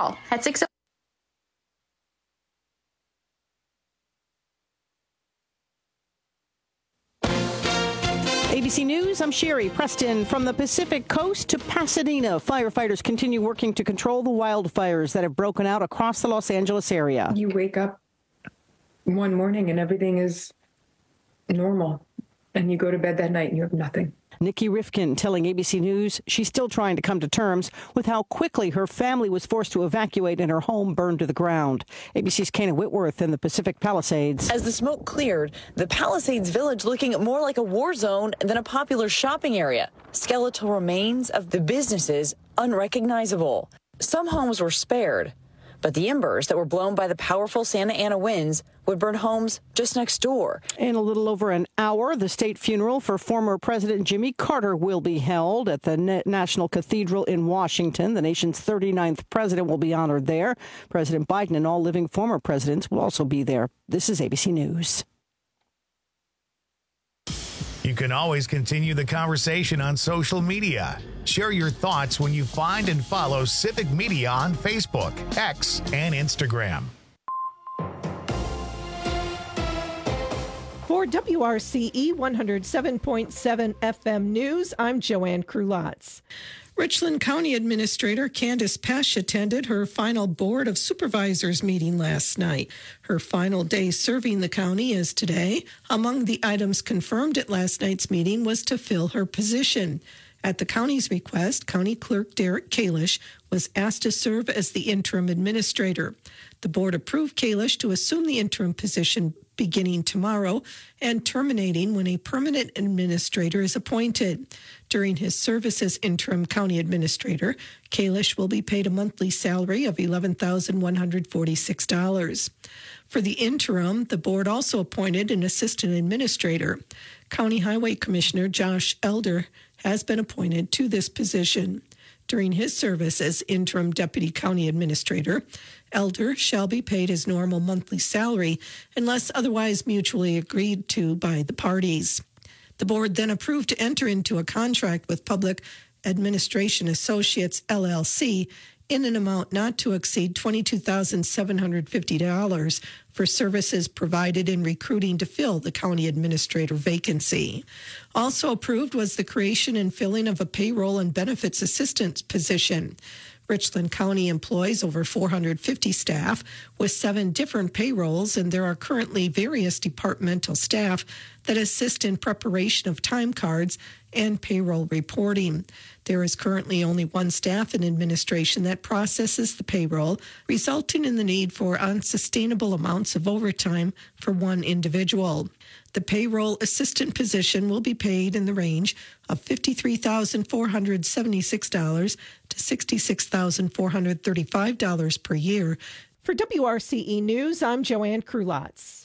call at 6. ABC News, I'm Sherry Preston. From the Pacific Coast to Pasadena, firefighters continue working to control the wildfires that have broken out across the Los Angeles area. You wake up one morning and everything is normal, and you go to bed that night and you have nothing. Nikki Rifkin telling ABC News she's still trying to come to terms with how quickly her family was forced to evacuate and her home burned to the ground. ABC's Kana Whitworth in the Pacific Palisades. As the smoke cleared, the Palisades village looking more like a war zone than a popular shopping area. Skeletal remains of the businesses unrecognizable. Some homes were spared, but the embers that were blown by the powerful Santa Ana winds would burn homes just next door. In a little over an hour, the state funeral for former President Jimmy Carter will be held at the National Cathedral in Washington. The nation's 39th president will be honored there. President Biden and all living former presidents will also be there. This is ABC News. You can always continue the conversation on social media. Share your thoughts when you find and follow Civic Media on Facebook, X, and Instagram. For WRCE 107.7 FM News, I'm Joanne Krulotz. Richland County Administrator Candace Pesch attended her final Board of Supervisors meeting last night. Her final day serving the county is today. Among the items confirmed at last night's meeting was to fill her position. At the county's request, County Clerk Derek Kalish was asked to serve as the interim administrator. The board approved Kalish to assume the interim position beginning tomorrow and terminating when a permanent administrator is appointed. During his service as interim county administrator, Kalish will be paid a monthly salary of $11,146. For the interim, the board also appointed an assistant administrator. County Highway Commissioner Josh Elder has been appointed to this position. During his service as interim deputy county administrator, Elder shall be paid his normal monthly salary unless otherwise mutually agreed to by the parties. The board then approved to enter into a contract with Public Administration Associates, LLC, in an amount not to exceed $22,750 for services provided in recruiting to fill the county administrator vacancy. Also approved was the creation and filling of a payroll and benefits assistance position. Richland County employs over 450 staff with 7 different payrolls, and there are currently various departmental staff that assist in preparation of time cards and payroll reporting. There is currently only one staff in administration that processes the payroll, resulting in the need for unsustainable amounts of overtime for one individual. The payroll assistant position will be paid in the range of $53,476 to $66,435 per year. For WRCE News, I'm Joanne Krulotz.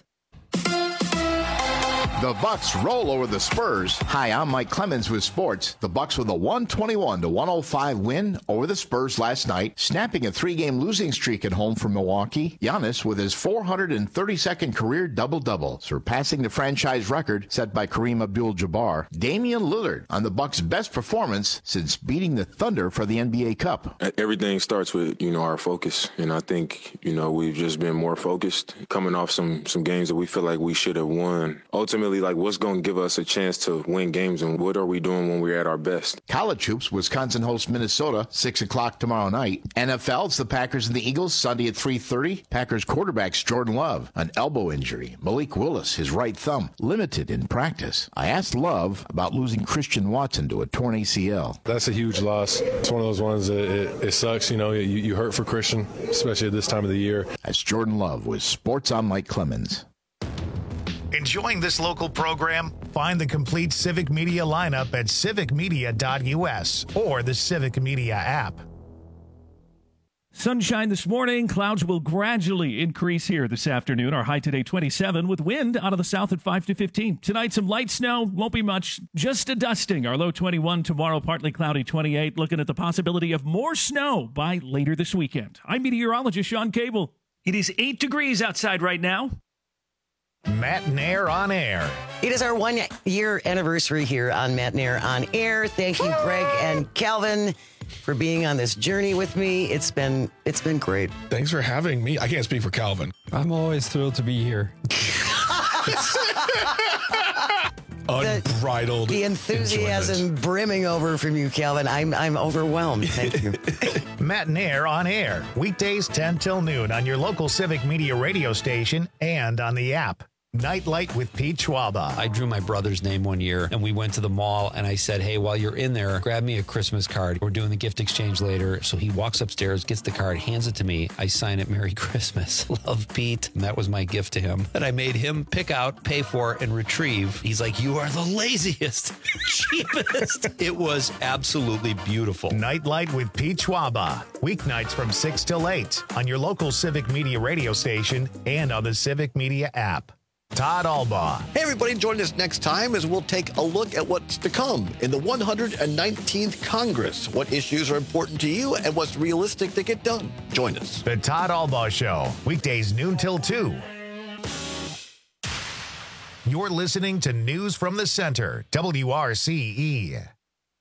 The Bucks roll over the Spurs. Hi, I'm Mike Clemens with sports. The Bucks with a 121-105 win over the Spurs last night, snapping a 3-game losing streak at home for Milwaukee. Giannis with his 432nd career double-double, surpassing the franchise record set by Kareem Abdul-Jabbar. Damian Lillard on the Bucks' best performance since beating the Thunder for the NBA Cup. Everything starts with, our focus. And I think, we've just been more focused, coming off some games that we feel like we should have won. Ultimately, like what's going to give us a chance to win games and what are we doing when we're at our best. College hoops, Wisconsin hosts Minnesota, 6 o'clock tomorrow night. NFL, it's the Packers and the Eagles, Sunday at 3:30. Packers quarterbacks Jordan Love, an elbow injury. Malik Willis, his right thumb, limited in practice. I asked Love about losing Christian Watson to a torn ACL. That's a huge loss. It's one of those ones that it sucks. You hurt for Christian, especially at this time of the year. That's Jordan Love with Sports on Mike Clemens. Enjoying this local program? Find the complete Civic Media lineup at civicmedia.us or the Civic Media app. Sunshine this morning. Clouds will gradually increase here this afternoon. Our high today 27 with wind out of the south at 5 to 15. Tonight some light snow. Won't be much. Just a dusting. Our low 21 tomorrow. Partly cloudy 28. Looking at the possibility of more snow by later this weekend. I'm meteorologist Sean Cable. It is 8 degrees outside right now. Matt Nair on Air. It is our 1-year anniversary here on Matt Nair on Air. Thank you, Greg and Calvin. for being on this journey with me. It's been great. Thanks for having me. I can't speak for Calvin. I'm always thrilled to be here. Unbridled the enthusiasm brimming over from you, Calvin. I'm overwhelmed. Thank you. Matt and Air on air, weekdays 10 till noon on your local Civic Media radio station and on the app. Nightlight with Pete Schwaba. I drew my brother's name one year, and we went to the mall, and I said, hey, while you're in there, grab me a Christmas card. We're doing the gift exchange later. So he walks upstairs, gets the card, hands it to me. I sign it, Merry Christmas. Love, Pete. And that was my gift to him. And I made him pick out, pay for, and retrieve. He's like, you are the laziest, cheapest. It was absolutely beautiful. Nightlight with Pete Schwaba. Weeknights from 6 till 8 on your local Civic Media radio station and on the Civic Media app. Todd Albaugh. Hey, everybody, join us next time as we'll take a look at what's to come in the 119th Congress. What issues are important to you and what's realistic to get done. Join us. The Todd Albaugh Show, weekdays noon till 2. You're listening to News from the Center, WRCE.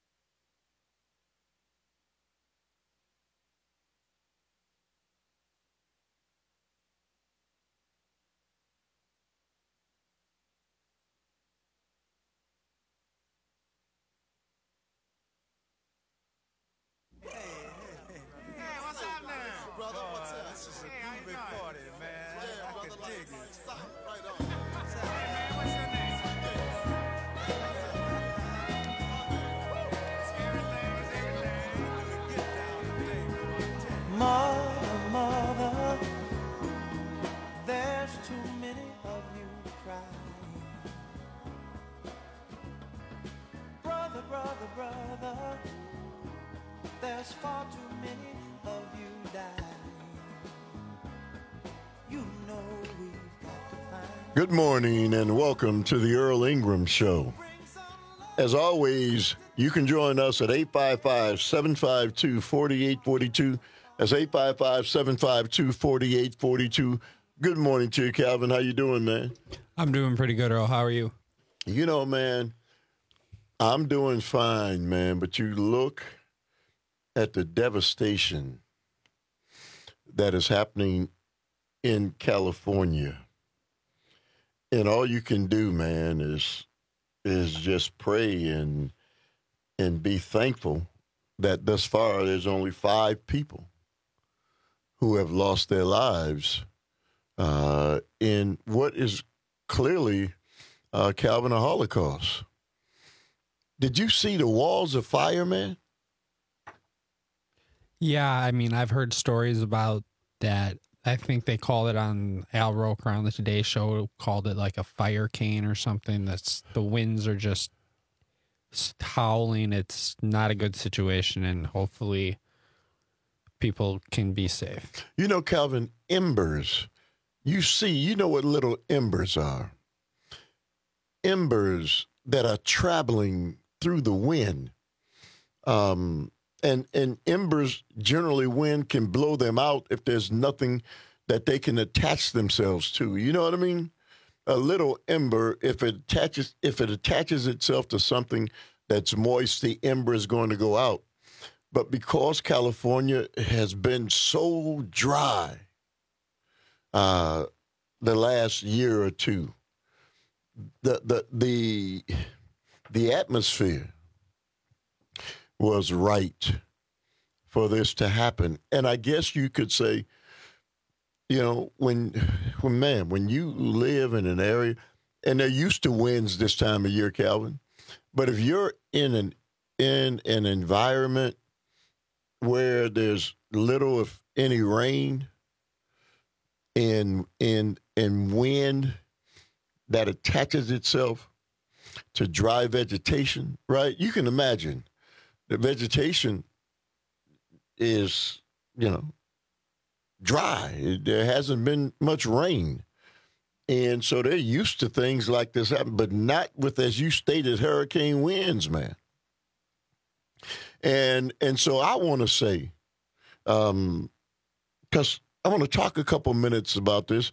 Mother, there's too many of you crying. Brother, there's far too many of you dying. You know we've got to find. Good morning and welcome to the Earl Ingram Show. As always, you can join us at 855-752-4842. That's 855-752-4842. Good morning to you, Calvin. How you doing, man? I'm doing pretty good, Earl. How are you? You know, man, I'm doing fine, man. But you look at the devastation that is happening in California. And all you can do, man, is just pray and be thankful that thus far there's only 5 people who have lost their lives in what is clearly, Calvin, a Holocaust. Did you see the walls of fire, man? Yeah, I mean, I've heard stories about that. I think they called it on Al Roker on the Today Show, called it like a fire cane or something. That's the winds are just howling. It's not a good situation, and hopefully people can be safe. You know, Calvin, embers. You know what little embers are. Embers that are traveling through the wind. And embers, generally wind can blow them out if there's nothing that they can attach themselves to. You know what I mean? A little ember, if it attaches itself to something that's moist, the ember is going to go out. But because California has been so dry the last year or two, the atmosphere was right for this to happen. And I guess you could say, you know, when you live in an area, and they're used to winds this time of year, Calvin, but if you're in an environment where there's little, if any, rain and wind that attaches itself to dry vegetation, right? You can imagine the vegetation is, dry. There hasn't been much rain. And so they're used to things like this happening, but not with, as you stated, hurricane winds, man. And so I want to say, because I want to talk a couple minutes about this.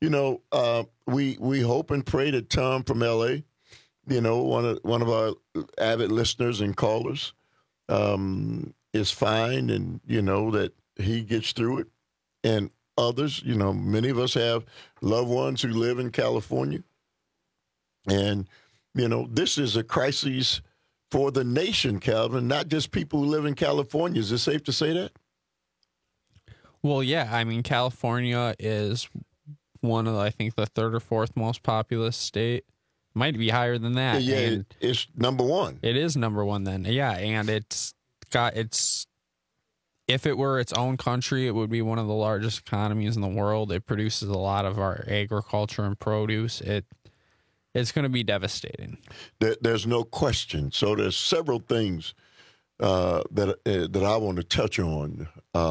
We hope and pray that Tom from L.A., one of our avid listeners and callers, is fine, and that he gets through it. And others, many of us have loved ones who live in California. And, this is a crisis for the nation, Calvin, not just people who live in California. Is it safe to say that? Well, yeah. I mean, California is one of, I think, the third or fourth most populous state. Might be higher than that. Yeah, it's number one. It is number one then. Yeah, and if it were its own country, it would be one of the largest economies in the world. It produces a lot of our agriculture and produce. It's going to be devastating. There's no question. So there's several things that I want to touch on,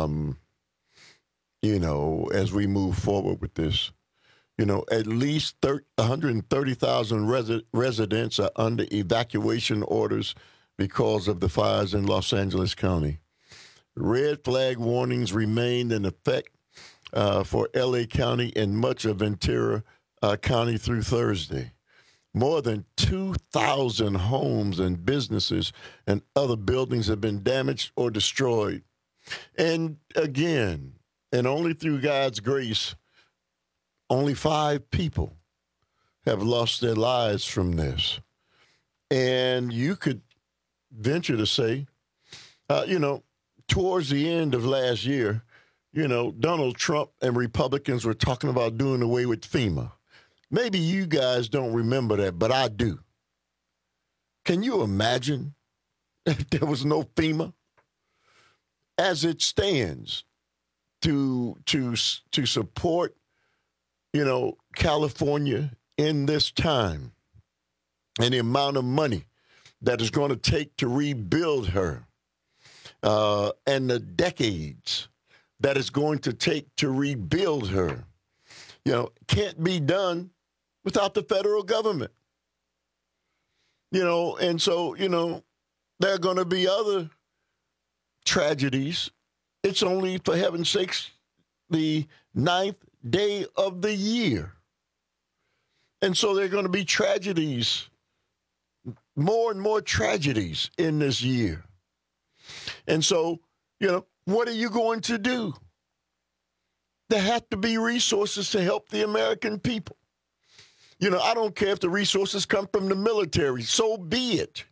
as we move forward with this. At least 130,000 residents are under evacuation orders because of the fires in Los Angeles County. Red flag warnings remain in effect for L.A. County and much of Ventura County through Thursday. More than 2,000 homes and businesses and other buildings have been damaged or destroyed. And again, and only through God's grace, only 5 people have lost their lives from this. And you could venture to say, towards the end of last year, Donald Trump and Republicans were talking about doing away with FEMA. Maybe you guys don't remember that, but I do. Can you imagine if there was no FEMA? As it stands, to support California in this time and the amount of money that is going to take to rebuild her and the decades that it's going to take to rebuild her, can't be done without the federal government. And so, there are going to be other tragedies. It's only, for heaven's sakes, the 9th day of the year. And so there are going to be tragedies, more and more tragedies in this year. And so, what are you going to do? There have to be resources to help the American people. I don't care if the resources come from the military. So be it.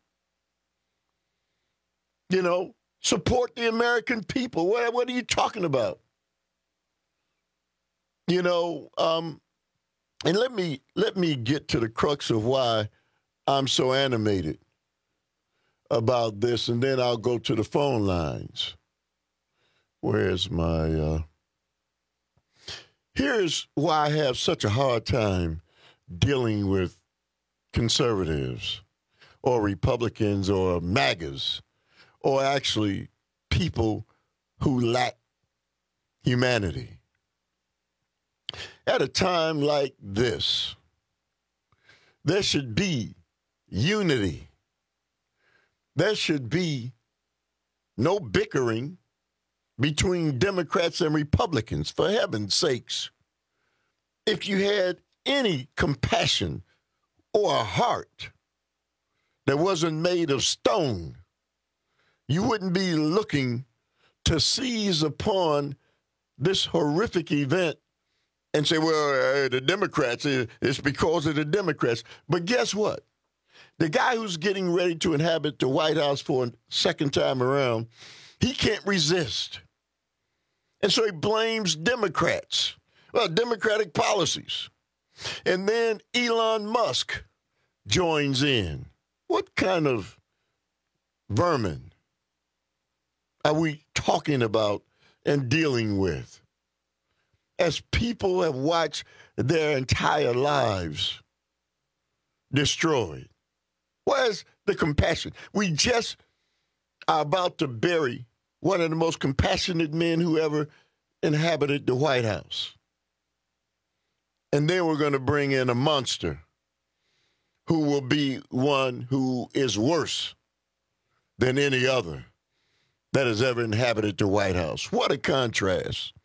Support the American people. What are you talking about? And let me get to the crux of why I'm so animated about this, and then I'll go to the phone lines. Where's my... Here's why I have such a hard time dealing with conservatives or Republicans or MAGAs or actually people who lack humanity. At a time like this, there should be unity. There should be no bickering between Democrats and Republicans, for heaven's sakes. If you had any compassion or a heart that wasn't made of stone, you wouldn't be looking to seize upon this horrific event and say, well, the Democrats, it's because of the Democrats. But guess what? The guy who's getting ready to inhabit the White House for a second time around, he can't resist. And so he blames Democrats. Well, Democratic policies. And then Elon Musk joins in. What kind of vermin are we talking about and dealing with? As people have watched their entire lives destroyed. Where's the compassion? We just are about to bury one of the most compassionate men who ever inhabited the White House. And then we're going to bring in a monster who will be one who is worse than any other that has ever inhabited the White House. What a contrast.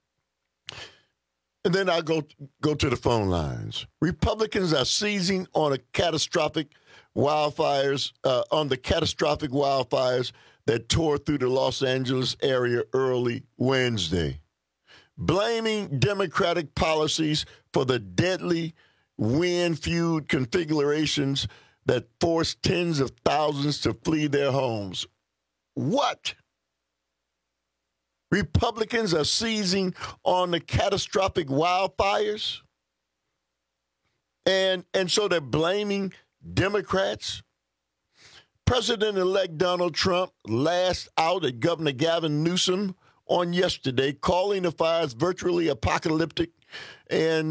And then I'll go to the phone lines. Republicans are seizing on the catastrophic wildfires that tore through the Los Angeles area early Wednesday, blaming Democratic policies for the deadly wind-fueled configurations that forced tens of thousands to flee their homes. What? Republicans are seizing on the catastrophic wildfires? And so they're blaming Democrats? President-elect Donald Trump lashed out at Governor Gavin Newsom on yesterday, calling the fires virtually apocalyptic and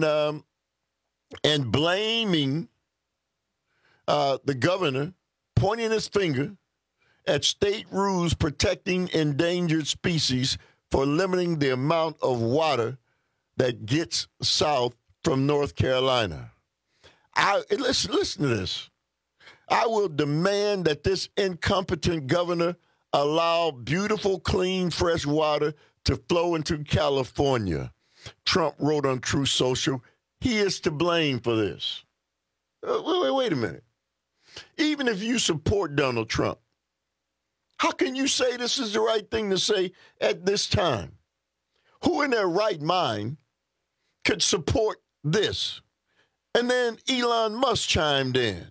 blaming the governor, pointing his finger at state rules protecting endangered species for limiting the amount of water that gets south from North Carolina. Listen to this. I will demand that this incompetent governor allow beautiful, clean, fresh water to flow into California. Trump wrote on Truth Social, he is to blame for this. Wait a minute. Even if you support Donald Trump, how can you say this is the right thing to say at this time? Who in their right mind could support this? And then Elon Musk chimed in,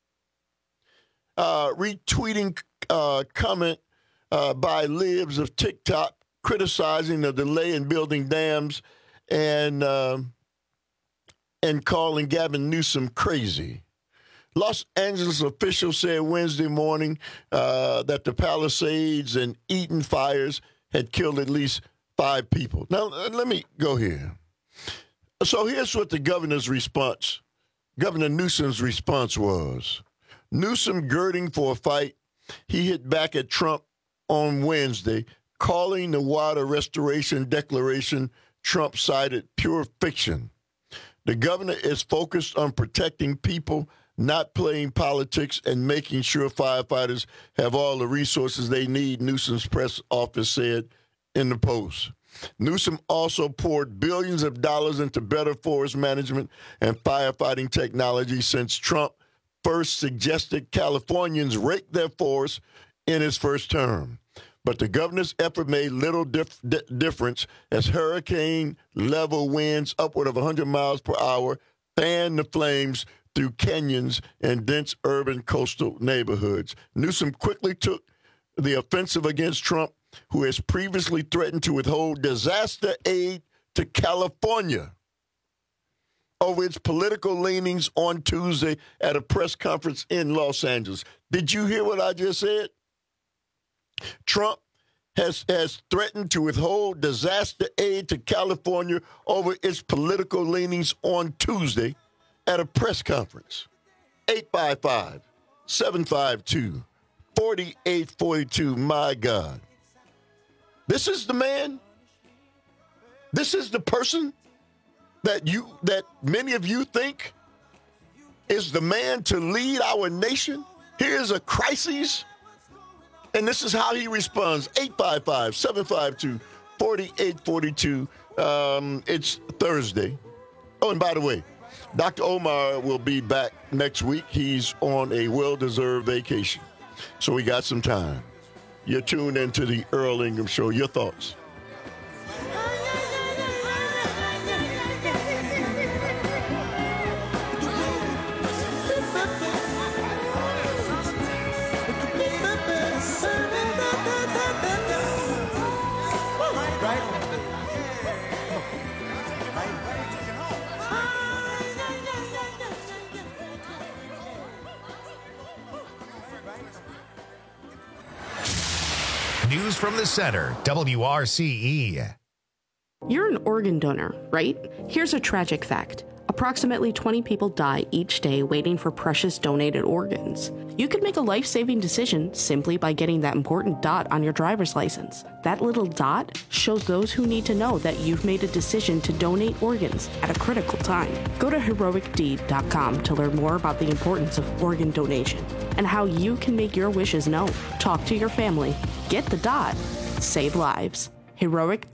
retweeting comment by libs of TikTok criticizing the delay in building dams and calling Gavin Newsom crazy. Los Angeles officials said Wednesday morning that the Palisades and Eaton fires had killed at least 5 people. Now, let me go here. So here's what the governor's response, Governor Newsom's response was. Newsom girding for a fight, he hit back at Trump on Wednesday, calling the water restoration declaration Trump cited pure fiction. The governor is focused on protecting people, not playing politics, and making sure firefighters have all the resources they need, Newsom's press office said in the Post. Newsom also poured billions of dollars into better forest management and firefighting technology since Trump first suggested Californians rake their forests in his first term. But the governor's effort made little difference as hurricane-level winds upward of 100 miles per hour fanned the flames through canyons and dense urban coastal neighborhoods. Newsom quickly took the offensive against Trump, who has previously threatened to withhold disaster aid to California over its political leanings on Tuesday at a press conference in Los Angeles. Did you hear what I just said? Trump has threatened to withhold disaster aid to California over its political leanings on Tuesday at a press conference. 855-752-4842. My God. This is the man. This is the person that many of you think is the man to lead our nation. Here's a crisis, and this is how he responds. 855-752-4842. It's Thursday. Oh, and by the way, Dr. Omar will be back next week. He's on a well-deserved vacation, so we got some time. You're tuned into the Earl Ingham Show. Your thoughts? News from the center, WRCE. You're an organ donor, right? Here's a tragic fact. Approximately 20 people die each day waiting for precious donated organs. You could make a life-saving decision simply by getting that important dot on your driver's license. That little dot shows those who need to know that you've made a decision to donate organs at a critical time. Go to heroicdeed.com to learn more about the importance of organ donation and how you can make your wishes known. Talk to your family. Get the dot. Save lives. heroicdeed.com.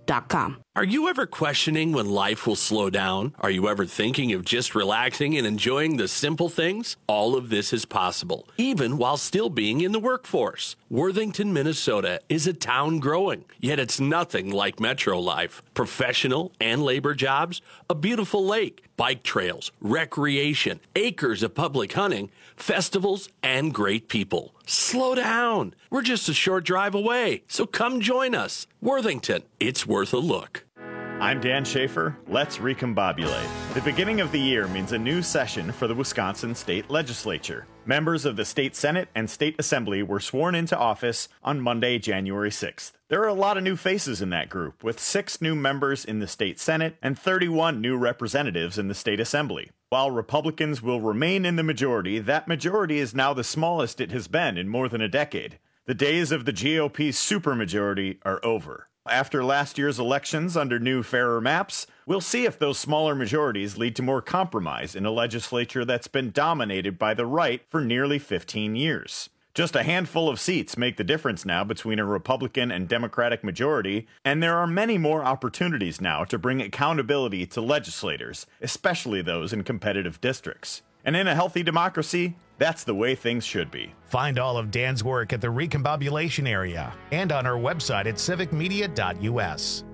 Are you ever questioning when life will slow down? Are you ever thinking of just relaxing and enjoying the simple things? All of this is possible, even while still being in the workforce. Worthington, Minnesota is a town growing, yet it's nothing like metro life. Professional and labor jobs, a beautiful lake, bike trails, recreation, acres of public hunting, festivals, and great people. Slow down. We're just a short drive away, so come join us. Worthington, it's worth a look. I'm Dan Schaefer. Let's recombobulate. The beginning of the year means a new session for the Wisconsin State Legislature. Members of the State Senate and State Assembly were sworn into office on Monday, January 6th. There are a lot of new faces in that group, with 6 new members in the State Senate and 31 new representatives in the State Assembly. While Republicans will remain in the majority, that majority is now the smallest it has been in more than a decade. The days of the GOP supermajority are over. After last year's elections under new, fairer maps, we'll see if those smaller majorities lead to more compromise in a legislature that's been dominated by the right for nearly 15 years. Just a handful of seats make the difference now between a Republican and Democratic majority, and there are many more opportunities now to bring accountability to legislators, especially those in competitive districts. And in a healthy democracy, that's the way things should be. Find all of Dan's work at the Recombobulation Area and on our website at civicmedia.us.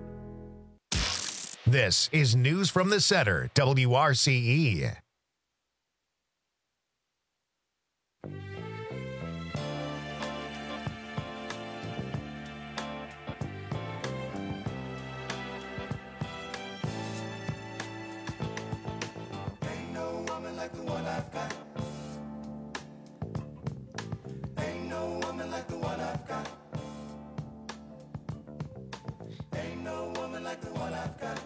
This is News from the Center, WRCE. Ain't no woman like the one I've got. Ain't no woman like the one I've got. Ain't no woman like the one I've got.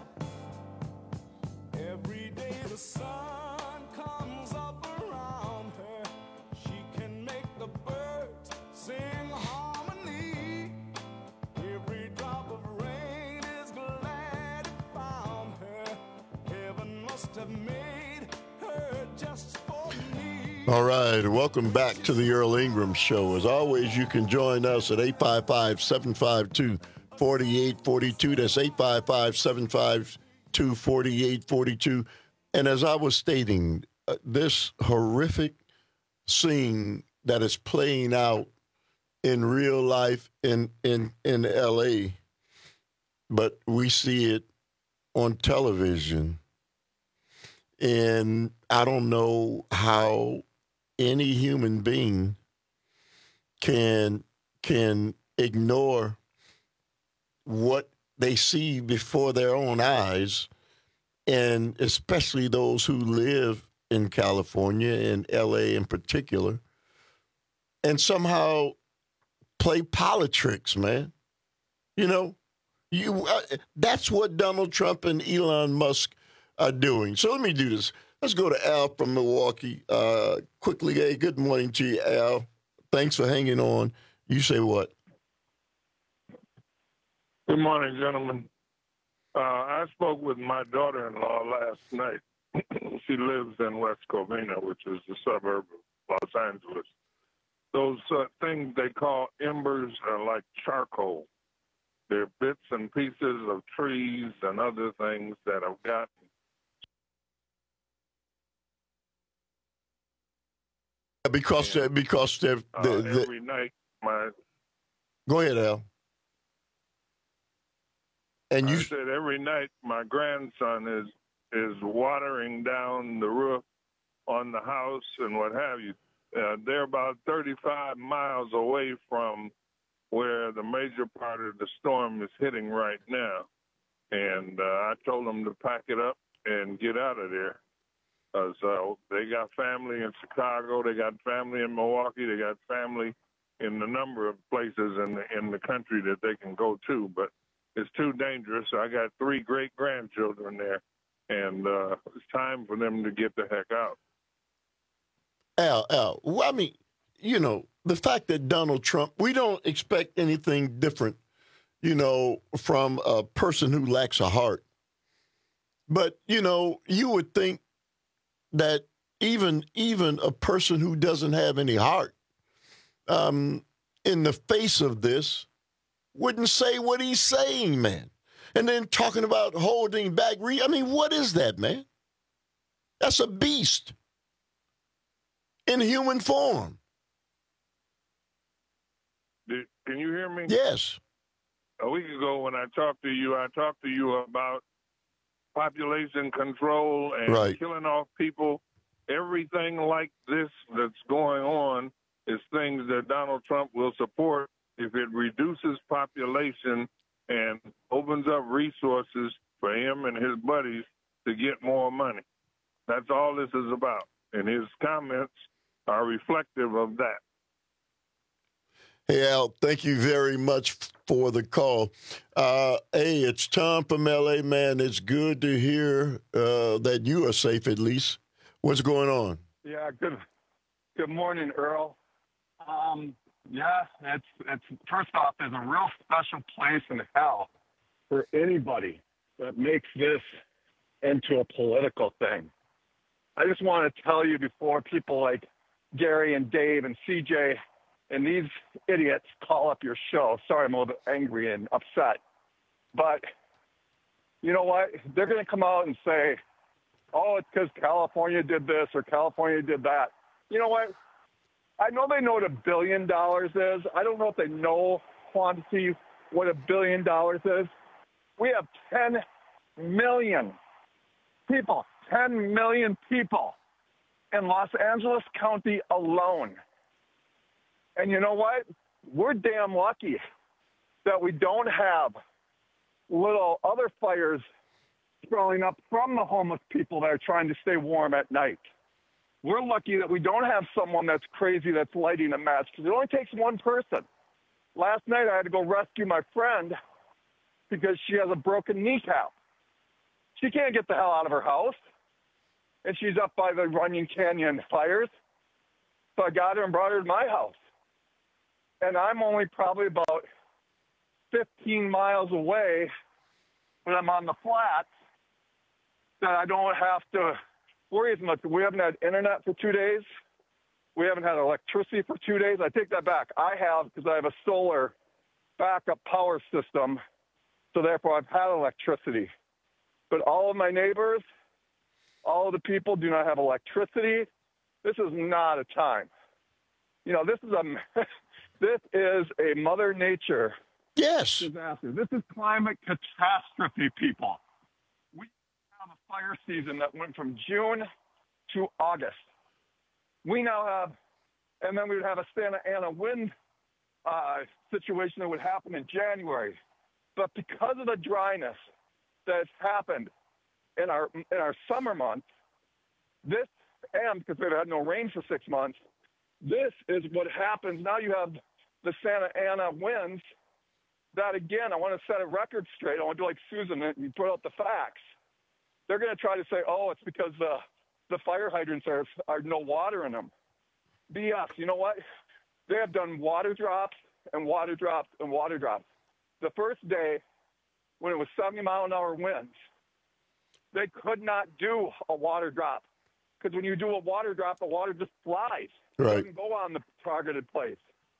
Every day the sun comes up around her. She can make the birds sing harmony. Every drop of rain is glad it found her. Heaven must have made her just for me. All right, welcome back to the Earl Ingram Show. As always, you can join us at 855-752-4842. That's 855-752-4842. And as I was stating, this horrific scene that is playing out in real life in L.A., but we see it on television. And I don't know how any human being can ignore what they see before their own eyes, and especially those who live in California and L.A. in particular, and somehow play politics, man. You know, that's what Donald Trump and Elon Musk are doing. So let me do this. Let's go to Al from Milwaukee quickly. Hey, good morning to you, Al. Thanks for hanging on. You say what? Good morning, gentlemen. I spoke with my daughter-in-law last night. She lives in West Covina, which is the suburb of Los Angeles. Those things they call embers are like charcoal. They're bits and pieces of trees and other things that have gotten. Because they're every night, Go ahead, Al. And I said every night my grandson is watering down the roof on the house and what have you. They're about 35 miles away from where the major part of the storm is hitting right now. And I told them to pack it up and get out of there. So they got family in Chicago, they got family in Milwaukee, they got family in a number of places in the country that they can go to, but it's too dangerous. I got 3 great-grandchildren there, and it's time for them to get the heck out. Al, well, I mean, you know, the fact that Donald Trump, we don't expect anything different, you know, from a person who lacks a heart. But, you know, you would think that even a person who doesn't have any heart, in the face of this, wouldn't say what he's saying, man. And then talking about holding back. I mean, what is that, man? That's a beast in human form. Can you hear me? Yes. A week ago when I talked to you about population control and killing off people. Everything like this that's going on is things that Donald Trump will support if it reduces population and opens up resources for him and his buddies to get more money. That's all this is about. And his comments are reflective of that. Hey, Al, thank you very much for the call. Hey, it's Tom from L.A., man. It's good to hear that you are safe, at least. What's going on? Yeah, good morning, Earl. Yeah, it's first off, there's a real special place in hell for anybody that makes this into a political thing. I just want to tell you before people like Gary and Dave and CJ and these idiots call up your show. Sorry, I'm a little bit angry and upset. But you know what? They're going to come out and say, oh, it's because California did this or California did that. You know what? I know they know what $1 billion is. I don't know if they know quantity what $1 billion is. We have 10 million people, 10 million people in Los Angeles County alone. And you know what? We're damn lucky that we don't have little other fires sprouting up from the homeless people that are trying to stay warm at night. We're lucky that we don't have someone that's crazy that's lighting a match, because it only takes one person. Last night I had to go rescue my friend because she has a broken kneecap. She can't get the hell out of her house, and she's up by the Runyon Canyon fires. So I got her and brought her to my house. And I'm only probably about 15 miles away, but I'm on the flats, that I don't have to worry as much. We haven't had internet for 2 days. We haven't had electricity for 2 days. I take that back. I have, because I have a solar backup power system, so therefore I've had electricity. But all of my neighbors, all of the people do not have electricity. This is not a time. You know, this is a Mother Nature disaster. This is climate catastrophe, people. We have a fire season that went from June to August. We now have, and then we would have a Santa Ana wind situation that would happen in January. But because of the dryness that's happened in our summer months, this, and because we've had no rain for 6 months, this is what happens. Now you have the Santa Ana winds that, again, I want to set a record straight. I want to do like Susan and put out the facts. They're going to try to say, oh, it's because the fire hydrants are no water in them. BS. You know what? They have done water drops and water drops and water drops. The first day, when it was 70-mile-an-hour winds, they could not do a water drop. Because when you do a water drop, the water just flies. It doesn't go on the targeted place.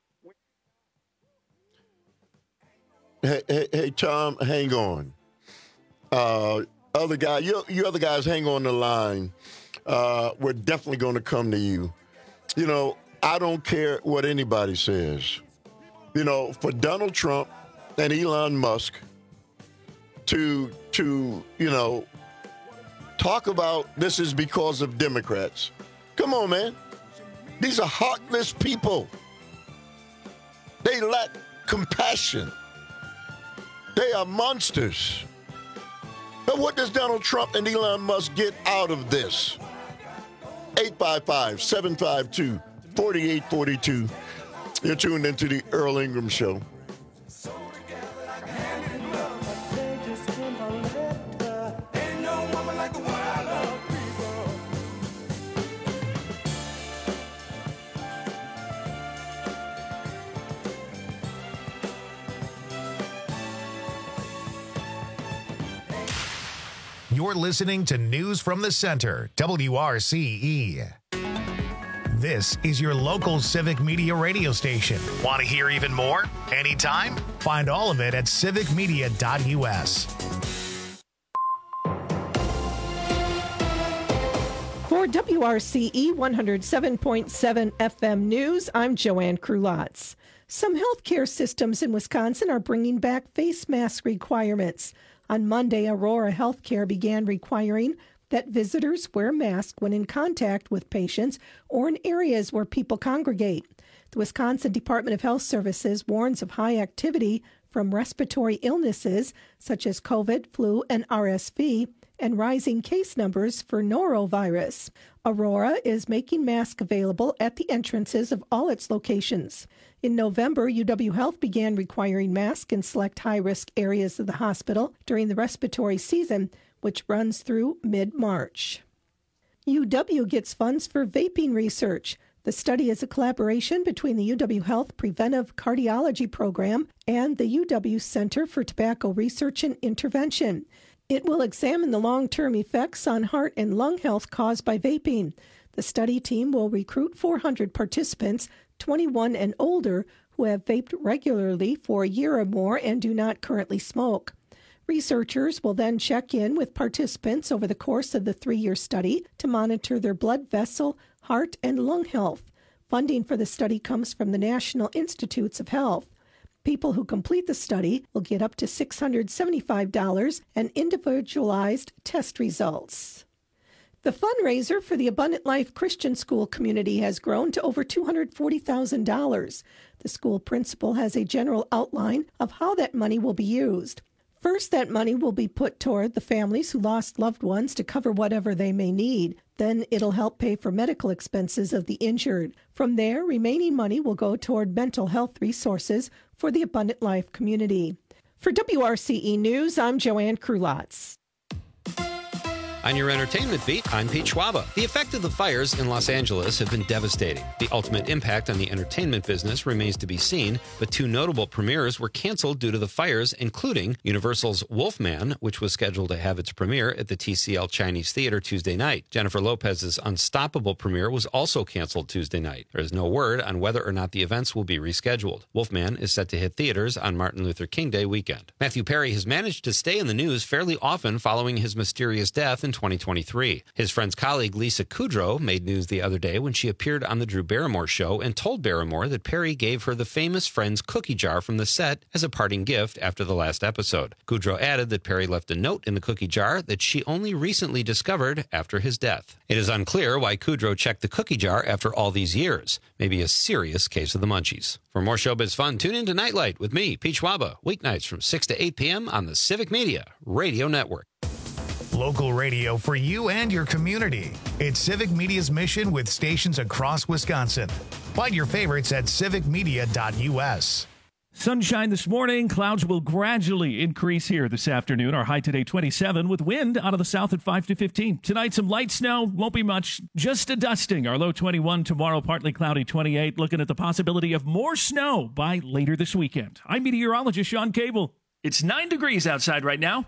Hey, Tom, hang on. Other guy, you other guys, hang on the line. We're definitely going to come to you. You know, I don't care what anybody says. You know, for Donald Trump and Elon Musk to you know, talk about this is because of Democrats. Come on, man. These are heartless people. They lack compassion. They are monsters. But what does Donald Trump and Elon Musk get out of this? 855-752-4842. You're tuned into the Earl Ingram Show. You're listening to News from the Center, WRCE. This is your local Civic Media radio station. Want to hear even more? Anytime? Find all of it at civicmedia.us. For WRCE 107.7 FM News, I'm Joanne Krulotz. Some healthcare systems in Wisconsin are bringing back face mask requirements. On Monday, Aurora Healthcare began requiring that visitors wear masks when in contact with patients or in areas where people congregate. The Wisconsin Department of Health Services warns of high activity from respiratory illnesses such as COVID, flu, and RSV, and rising case numbers for norovirus. Aurora is making masks available at the entrances of all its locations. In November, UW Health began requiring masks in select high-risk areas of the hospital during the respiratory season, which runs through mid-March. UW gets funds for vaping research. The study is a collaboration between the UW Health Preventive Cardiology Program and the UW Center for Tobacco Research and Intervention. It will examine the long-term effects on heart and lung health caused by vaping. The study team will recruit 400 participants, 21 and older, who have vaped regularly for a year or more and do not currently smoke. Researchers will then check in with participants over the course of the 3-year study to monitor their blood vessel, heart, and lung health. Funding for the study comes from the National Institutes of Health. People who complete the study will get up to $675 and individualized test results. The fundraiser for the Abundant Life Christian School community has grown to over $240,000. The school principal has a general outline of how that money will be used. First, that money will be put toward the families who lost loved ones to cover whatever they may need. Then it'll help pay for medical expenses of the injured. From there, remaining money will go toward mental health resources for the Abundant Life community. For WRCE News, I'm Joanne Krulotz. On your entertainment beat, I'm Pete Schwaba. The effect of the fires in Los Angeles have been devastating. The ultimate impact on the entertainment business remains to be seen, but 2 notable premieres were canceled due to the fires, including Universal's Wolfman, which was scheduled to have its premiere at the TCL Chinese Theater Tuesday night. Jennifer Lopez's Unstoppable premiere was also canceled Tuesday night. There is no word on whether or not the events will be rescheduled. Wolfman is set to hit theaters on Martin Luther King Day weekend. Matthew Perry has managed to stay in the news fairly often following his mysterious death in 2023. His friend's colleague Lisa Kudrow made news the other day when she appeared on the Drew Barrymore show and told Barrymore that Perry gave her the famous Friends cookie jar from the set as a parting gift after the last episode. Kudrow added that Perry left a note in the cookie jar that she only recently discovered after his death. It is unclear why Kudrow checked the cookie jar after all these years. Maybe a serious case of the munchies. For more showbiz fun, tune in to Nightlight with me, Pete Schwaba, weeknights from 6 to 8 p.m. on the Civic Media Radio Network. Local radio for you and your community. It's Civic Media's mission with stations across Wisconsin. Find your favorites at civicmedia.us. Sunshine this morning. Clouds will gradually increase here this afternoon. Our high today 27 with wind out of the south at 5 to 15. Tonight, some light snow. Won't be much. Just a dusting. Our low 21. Tomorrow, partly cloudy 28. Looking at the possibility of more snow by later this weekend. I'm meteorologist Sean Cable. It's 9 degrees outside right now.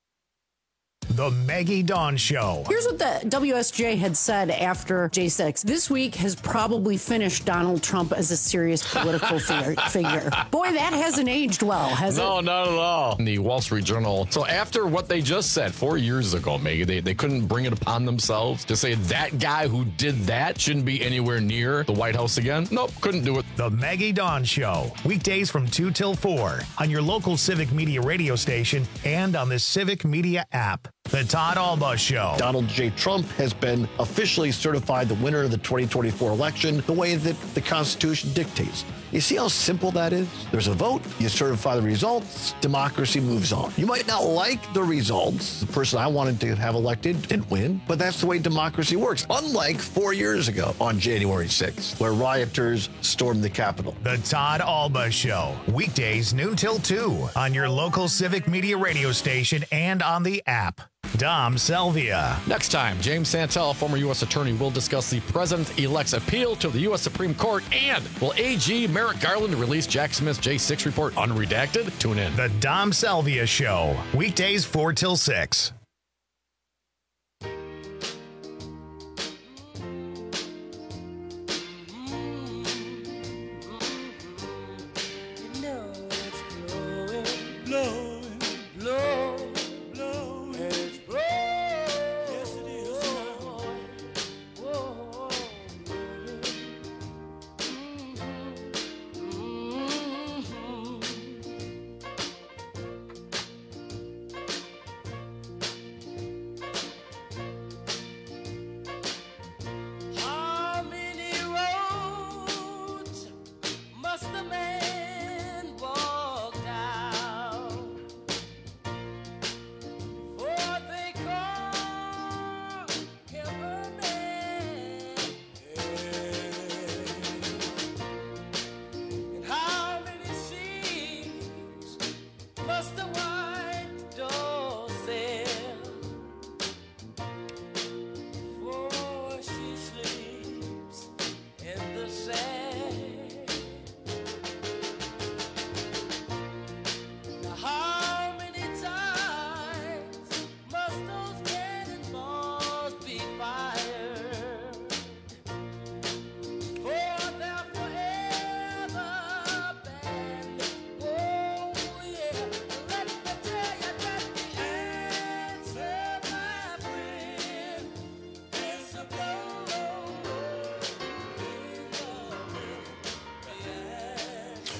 The Maggie Dawn Show. Here's what the WSJ had said after J6. This week has probably finished Donald Trump as a serious political figure. Boy, that hasn't aged well, has it? No, not at all. In the Wall Street Journal. So after what they just said 4 years ago, Maggie, they couldn't bring it upon themselves to say that guy who did that shouldn't be anywhere near the White House again. Nope, couldn't do it. The Maggie Dawn Show. Weekdays from 2 till 4 on your local Civic Media radio station and on the Civic Media app. The Todd Alba Show. Donald J. Trump has been officially certified the winner of the 2024 election the way that the Constitution dictates. You see how simple that is? There's a vote, you certify the results, democracy moves on. You might not like the results. The person I wanted to have elected didn't win, but that's the way democracy works. Unlike 4 years ago on January 6th, where rioters stormed the Capitol. The Todd Alba Show. Weekdays noon till 2 on your local Civic Media radio station and on the app. Dom Selvia. Next time, James Santel, former U.S. attorney, will discuss the president-elect's appeal to the U.S. Supreme Court, and will AG Merrick Garland release Jack Smith's J6 report unredacted? Tune in. The Dom Selvia Show. Weekdays 4 till 6.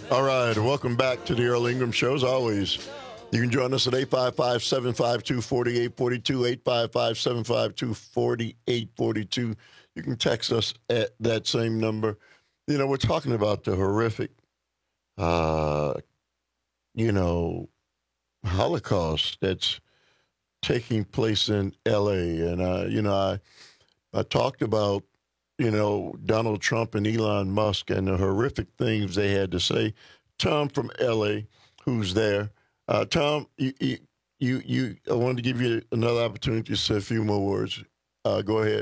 All right, welcome back to the Earl Ingram Show. As always, you can join us at 855-752-4842, 855-752-4842. You can text us at that same number. You know, we're talking about the horrific, Holocaust that's taking place in L.A. And, I talked about, Donald Trump and Elon Musk and the horrific things they had to say. Tom from L.A., who's there. Tom, I wanted to give you another opportunity to say a few more words. Go ahead.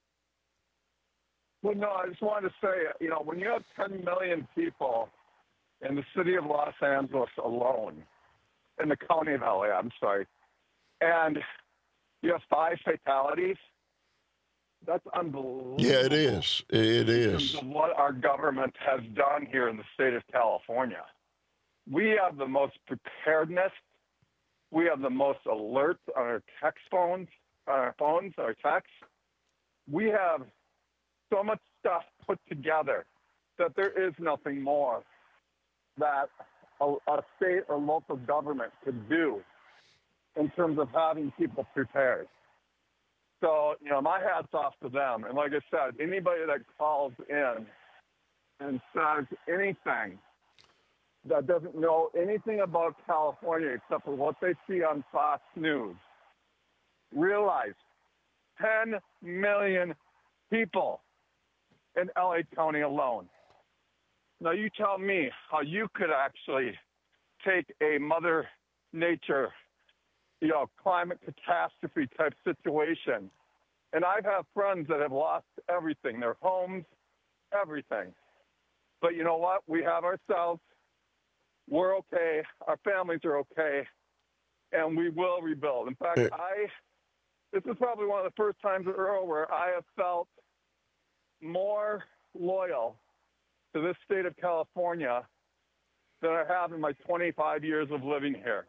Well, no, I just wanted to say, when you have 10 million people in the city of Los Angeles alone, in the county of LA, and you have 5 fatalities, that's unbelievable. Yeah, it is. It is. In terms of what our government has done here in the state of California. We have the most preparedness. We have the most alerts on our our texts. We have so much stuff put together that there is nothing more that a state or local government could do in terms of having people prepared. So, my hat's off to them. And like I said, anybody that calls in and says anything that doesn't know anything about California except for what they see on Fox News, realize 10 million people in LA County alone. Now, you tell me how you could actually take a Mother Nature, climate catastrophe type situation. And I've had friends that have lost everything, their homes, everything. But you know what? We have ourselves. We're okay. Our families are okay. And we will rebuild. In fact, this is probably one of the first times, Earl, where I have felt more loyal to this state of California than I have in my 25 years of living here.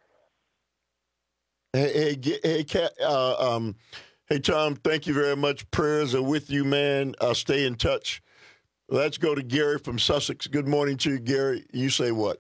Hey, Tom, thank you very much. Prayers are with you, man. Stay in touch. Let's go to Gary from Sussex. Good morning to you, Gary. You say what?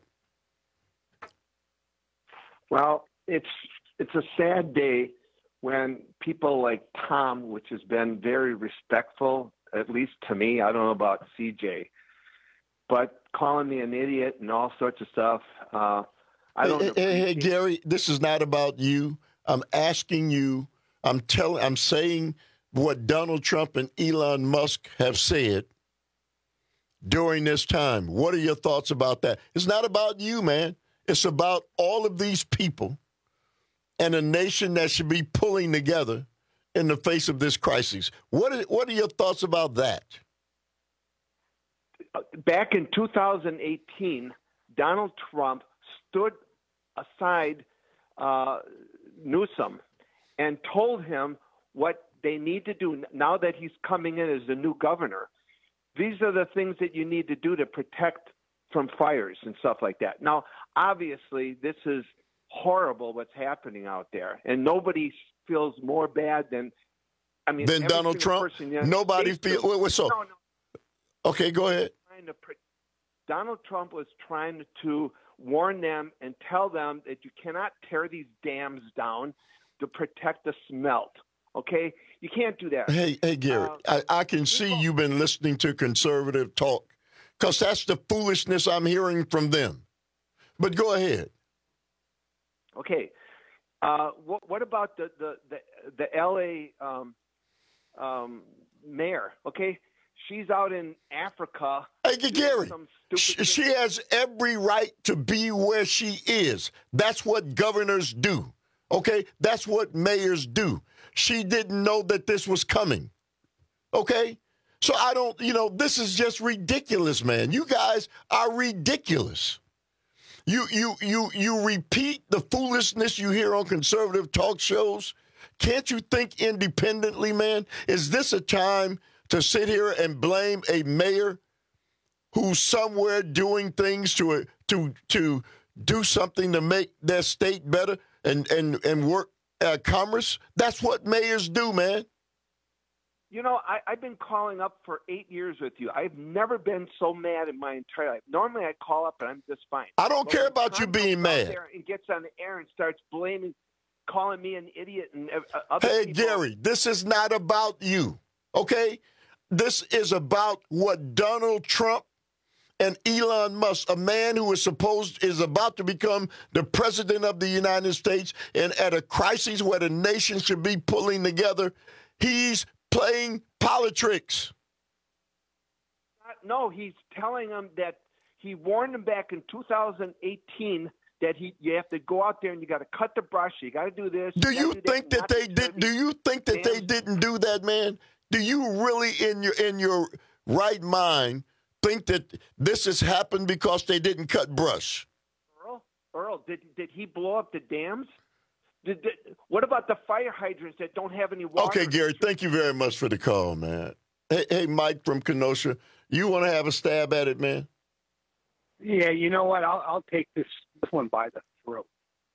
Well, it's a sad day when people like Tom, which has been very respectful, at least to me, I don't know about CJ, but calling me an idiot and all sorts of stuff. I don't. Hey, Gary, this is not about you. I'm asking you. I'm saying what Donald Trump and Elon Musk have said during this time. What are your thoughts about that? It's not about you, man. It's about all of these people and a nation that should be pulling together in the face of this crisis. What are your thoughts about that? Back in 2018, Donald Trump stood aside Newsom and told him what they need to do now that he's coming in as the new governor. These are the things that you need to do to protect from fires and stuff like that. Now, obviously, this is horrible what's happening out there, and nobody feels more bad than Donald Trump. Nobody feels. So, no. Okay, go ahead. Donald Trump was trying to warn them and tell them that you cannot tear these dams down to protect the smelt. Okay, you can't do that. Hey, Gary, I can see you've been listening to conservative talk because that's the foolishness I'm hearing from them. But go ahead. Okay, what about the L.A. Mayor? Okay, she's out in Africa. Hey, Gary, she has every right to be where she is. That's what governors do. Okay, that's what mayors do. She didn't know that this was coming. Okay, so I don't. This is just ridiculous, man. You guys are ridiculous. You repeat the foolishness you hear on conservative talk shows. Can't you think independently, man? Is this a time to sit here and blame a mayor who's somewhere doing things to do something to make their state better and work commerce? That's what mayors do, man. You know, I've been calling up for 8 years with you. I've never been so mad in my entire life. Normally, I call up and I'm just fine. I don't care about you Tom being comes out mad. there and gets on the air and starts calling me an idiot and other Hey, people. Gary, this is not about you, okay? This is about what Donald Trump and Elon Musk, a man who is about to become the president of the United States, and at a crisis where the nation should be pulling together, he's playing politics. No, he's telling them that he warned them back in 2018 that you have to go out there and you got to cut the brush. You got to do this. Do you think that they did? Do you think that they didn't do that, man? Do you really, in your right mind, think that this has happened because they didn't cut brush? Earl, did he blow up the dams? What about the fire hydrants that don't have any water? Okay, Gary, thank you very much for the call, man. Hey, Mike from Kenosha, you want to have a stab at it, man? Yeah, you know what? I'll take this one by the throat.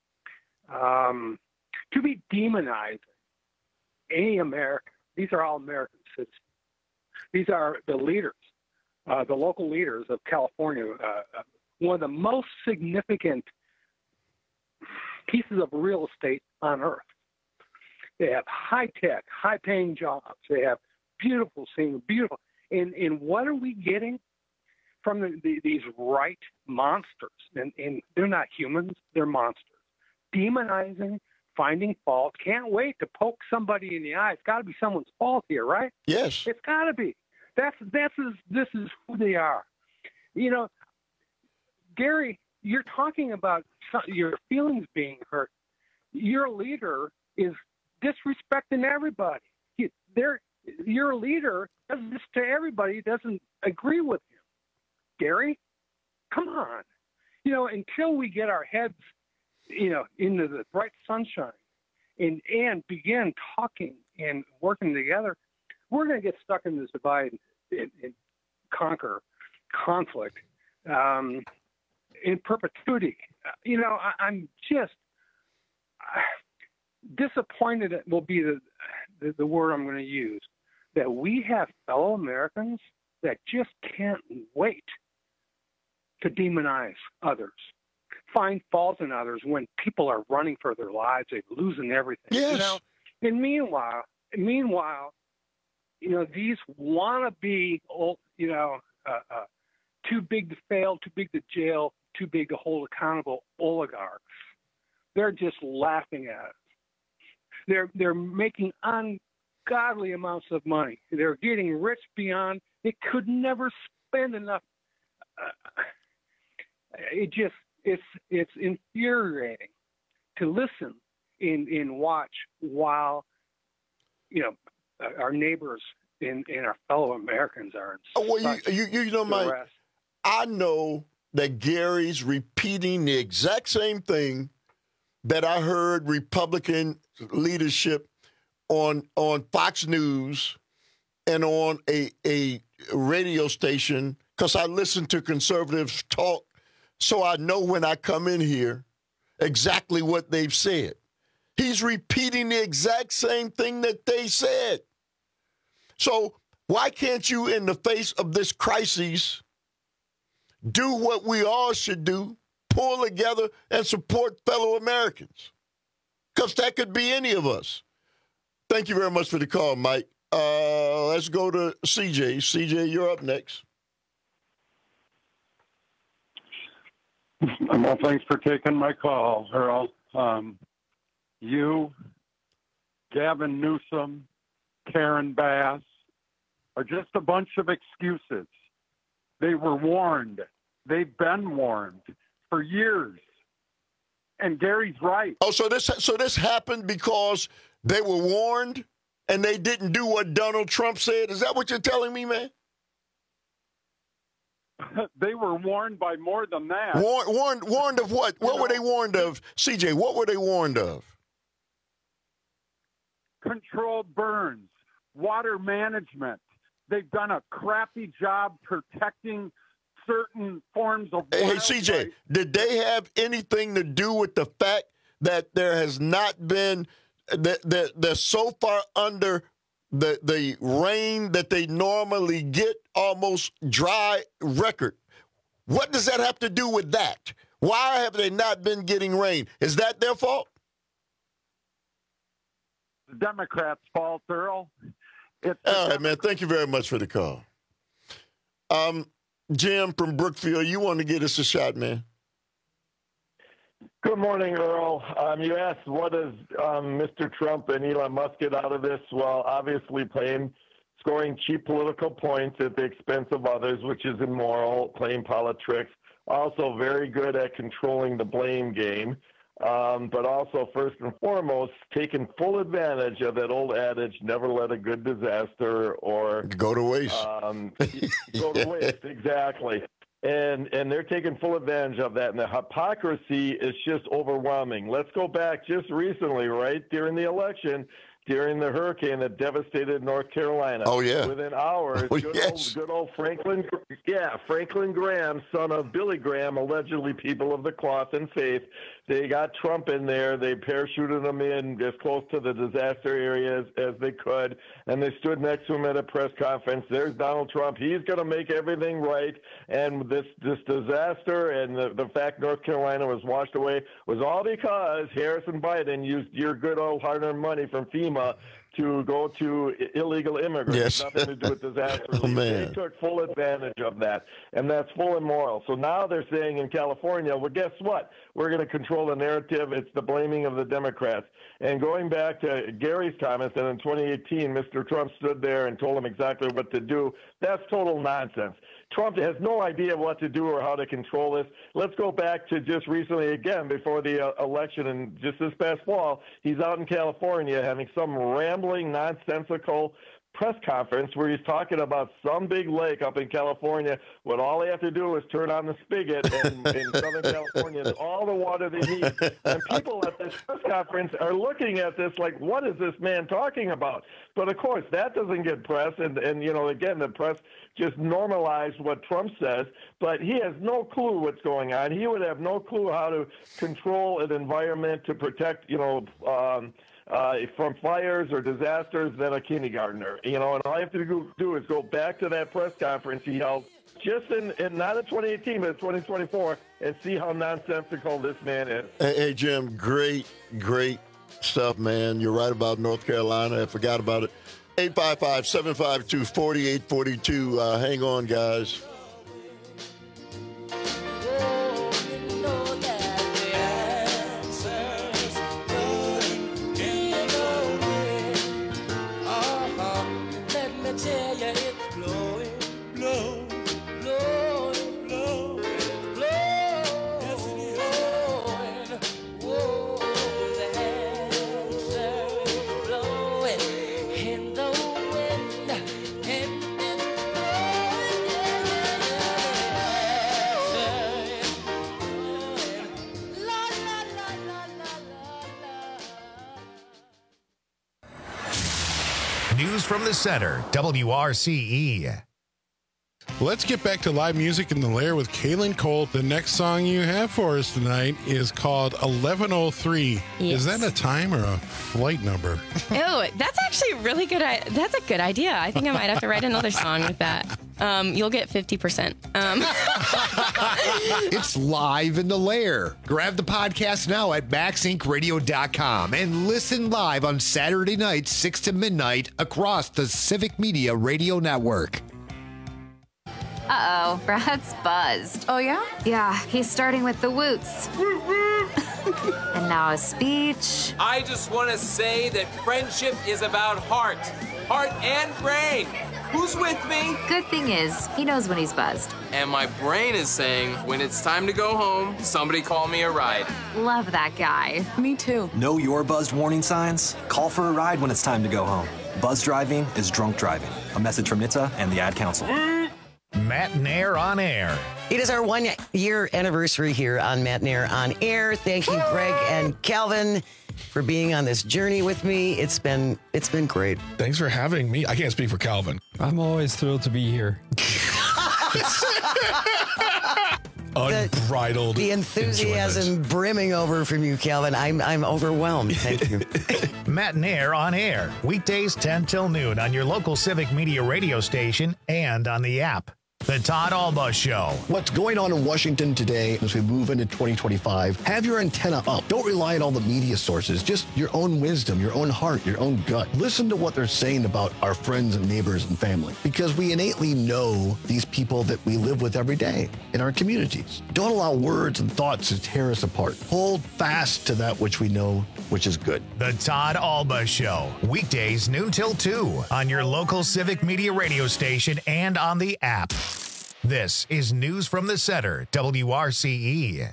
To be demonized, any American, these are all American citizens. These are the leaders, the local leaders of California, one of the most significant pieces of real estate on earth. They have high-tech, high-paying jobs. They have beautiful scenery, beautiful. And what are we getting from these right monsters? And they're not humans, they're monsters. Demonizing, finding fault. Can't wait to poke somebody in the eye. It's got to be someone's fault here, right? Yes. It's got to be. This is who they are. You know, Gary, you're talking about your feelings being hurt. Your leader is disrespecting everybody. Your leader does this to everybody who doesn't agree with him. Gary, come on. You know, until we get our heads, you know, into the bright sunshine and begin talking and working together, we're going to get stuck in this divide and conquer conflict in perpetuity. You know, I'm just disappointed. It will be the word I'm going to use, that we have fellow Americans that just can't wait to demonize others, find fault in others when people are running for their lives, they're losing everything. Yes. You know, and meanwhile, you know, these wannabe, you know, too big to fail, too big to jail, too big to hold accountable oligarchs, they're just laughing at us. They're making ungodly amounts of money. They're getting rich beyond. They could never spend enough. It's infuriating to listen and watch while, you know, our neighbors and our fellow Americans are in such you know, Mike, duress. I know that Gary's repeating the exact same thing that I heard Republican leadership on Fox News and on a radio station, because I listen to conservatives talk, so I know when I come in here exactly what they've said. He's repeating the exact same thing that they said. So why can't you, in the face of this crisis, do what we all should do, pull together and support fellow Americans? Because that could be any of us. Thank you very much for the call, Mike. Let's go to CJ. CJ, you're up next. Well, thanks for taking my call, Earl. You, Gavin Newsom, Karen Bass are just a bunch of excuses. They were warned. They've been warned for years. And Gary's right. Oh, so this happened because they were warned and they didn't do what Donald Trump said? Is that what you're telling me, man? They were warned by more than that. Warned of what? What were they warned of? CJ, what were they warned of? Controlled burns, water management. They've done a crappy job protecting certain forms of Hey, wildlife. CJ, did they have anything to do with the fact that there has not been, they're so far under the rain that they normally get, almost dry record. What does that have to do with that? Why have they not been getting rain? Is that their fault? The Democrats' fault, Earl. All right, man. Thank you very much for the call. Jim from Brookfield, you want to get us a shot, man? Good morning, Earl. You asked what does Mr. Trump and Elon Musk get out of this? Well, obviously scoring cheap political points at the expense of others, which is immoral, playing politics. Also very good at controlling the blame game. But also, first and foremost, taking full advantage of that old adage, never let a good disaster or go to waste. Go to waste, exactly. And they're taking full advantage of that. And the hypocrisy is just overwhelming. Let's go back just recently, right, during the election, during the hurricane that devastated North Carolina. Oh, yeah. Within hours, good old Franklin Graham, son of Billy Graham, allegedly people of the cloth and faith, they got Trump in there. They parachuted him in as close to the disaster area as they could, and they stood next to him at a press conference. There's Donald Trump. He's going to make everything right, and this disaster and the fact North Carolina was washed away was all because Harrison Biden used your good old hard-earned money from FEMA to go to illegal immigrants. Yes. Nothing to do with disaster. Oh, man. They took full advantage of that, and that's full immoral. So now they're saying in California, well, guess what? We're going to control the narrative. It's the blaming of the Democrats. And going back to Gary's comments, that in 2018, Mr. Trump stood there and told him exactly what to do. That's total nonsense. Trump has no idea what to do or how to control this. Let's go back to just recently, again, before the election and just this past fall, he's out in California having some rambling, nonsensical press conference where he's talking about some big lake up in California when all they have to do is turn on the spigot and in Southern California and all the water they need. And people at this press conference are looking at this like, what is this man talking about? But of course, that doesn't get press. And you know, again, the press just normalized what Trump says, but he has no clue what's going on. He would have no clue how to control an environment to protect, from fires or disasters than a kindergartner, and all I have to do is go back to that press conference he held just in not in 2018, but in 2024, and see how nonsensical this man is. Hey, Jim, great stuff, man. You're right about North Carolina. I forgot about it. 855-752-4842. Hang on, guys. News from the center, WRCE. Let's get back to live music in the Lair with Kaylin Colt. The next song you have for us tonight is called 1103. Yes. Is that a time or a flight number? Oh, that's actually really good. That's a good idea. I think I might have to write another song with that. You'll get 50%. It's live in the Lair. Grab the podcast now at MaxIncRadio.com and listen live on Saturday nights, 6 to midnight, across the Civic Media Radio Network. Uh-oh, Brad's buzzed. Oh, yeah? Yeah, he's starting with the woots. And now a speech. I just want to say that friendship is about heart and brain. Who's with me? Good thing is, he knows when he's buzzed. And my brain is saying, when it's time to go home, somebody call me a ride. Love that guy. Me too. Know your buzzed warning signs? Call for a ride when it's time to go home. Buzz driving is drunk driving. A message from NHTSA and the Ad Council. Matt and Air on Air. It is our 1 year anniversary here on Matt and Air on Air. Thank you, Greg and Calvin, for being on this journey with me. It's been great. Thanks for having me. I can't speak for Calvin. I'm always thrilled to be here. Unbridled the enthusiasm brimming over from you, Calvin. I'm overwhelmed. Thank you. Matt and Air on air. Weekdays 10 till noon on your local Civic Media radio station and on the app. The Todd Alba Show. What's going on in Washington today as we move into 2025? Have your antenna up. Don't rely on all the media sources. Just your own wisdom, your own heart, your own gut. Listen to what they're saying about our friends and neighbors and family, because we innately know these people that we live with every day in our communities. Don't allow words and thoughts to tear us apart. Hold fast to that which we know, which is good. The Todd Alba Show. Weekdays noon till 2 on your local Civic Media radio station and on the app. This is News from the Center, WRCE.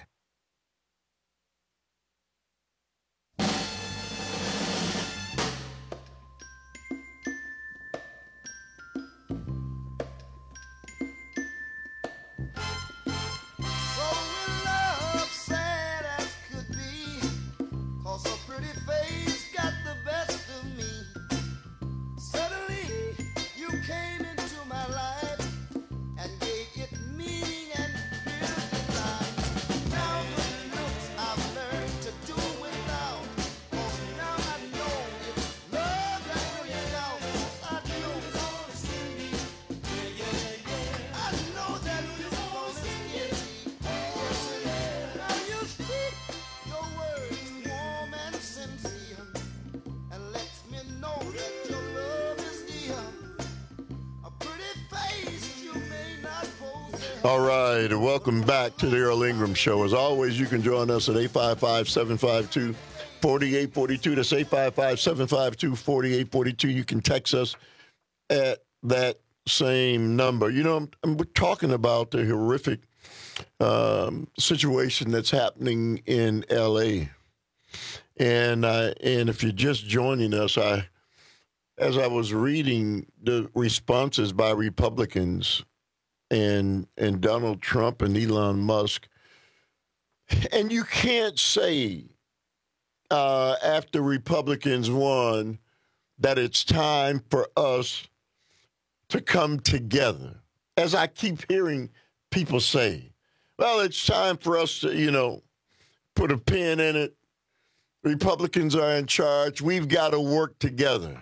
All right, welcome back to the Earl Ingram Show. As always, you can join us at 855-752-4842. That's 855-752-4842. You can text us at that same number. You know, we're talking about the horrific situation that's happening in L.A. And if you're just joining us, as I was reading the responses by Republicans and Donald Trump and Elon Musk, and you can't say after Republicans won that it's time for us to come together. As I keep hearing people say, well, it's time for us to, put a pin in it. Republicans are in charge. We've got to work together.